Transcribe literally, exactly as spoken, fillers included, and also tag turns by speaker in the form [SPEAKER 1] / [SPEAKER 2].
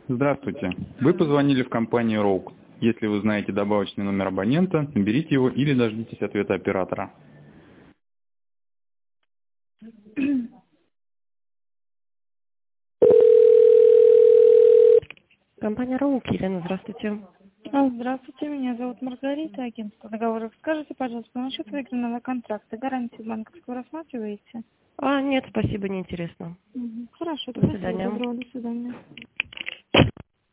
[SPEAKER 1] Здравствуйте. Вы позвонили в компанию Rogue. Если вы знаете добавочный номер абонента, наберите его или дождитесь ответа оператора.
[SPEAKER 2] Компания Роук, Елена, здравствуйте.
[SPEAKER 3] А, Здравствуйте, меня зовут Маргарита, агентство договоров. Скажите, пожалуйста, насчет выигранного контракта, гарантию банковскую рассматриваете?
[SPEAKER 2] А, нет, спасибо, неинтересно.
[SPEAKER 3] Мгм. Хорошо,
[SPEAKER 2] До
[SPEAKER 3] тогда всего
[SPEAKER 2] свидания.
[SPEAKER 3] доброго, до свидания.